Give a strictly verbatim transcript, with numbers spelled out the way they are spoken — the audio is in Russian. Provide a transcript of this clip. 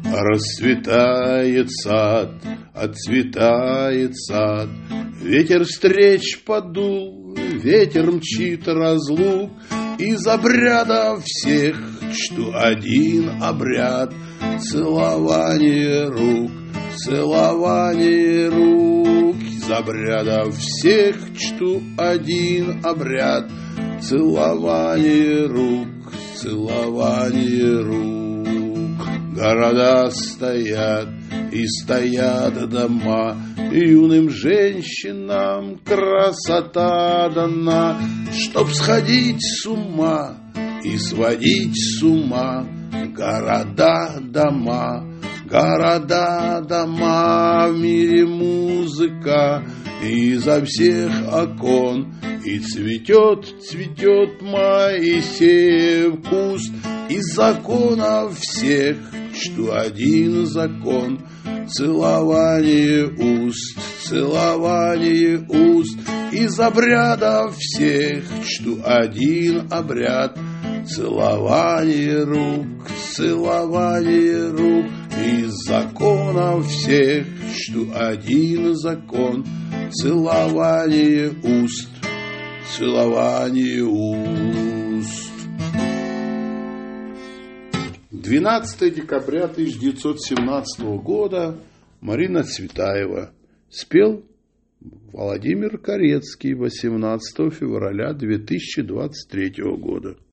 Расцветает сад, отцветает сад, ветер встреч подул, ветер мчит разлук. Из обрядов всех чту один обряд — целование рук, целование рук. Из обрядов всех чту один обряд — целование рук, целование рук. Города стоят и стоят дома, юным женщинам красота дана, чтоб сходить с ума и сводить с ума. Города, дома, города, дома, в мире музыка изо всех окон. И цветет, цветет Моисеев куст. Из законов всех чту один закон — целование уст, целование уст. Из обрядов всех чту один обряд — целование рук, целование рук. Из законов всех чту один закон — целование уст, целование уст. двенадцатого декабря тысяча девятьсот семнадцатого года. Марина Цветаева. Спел Владимир Корецкий восемнадцатого февраля две тысячи двадцать третьего года.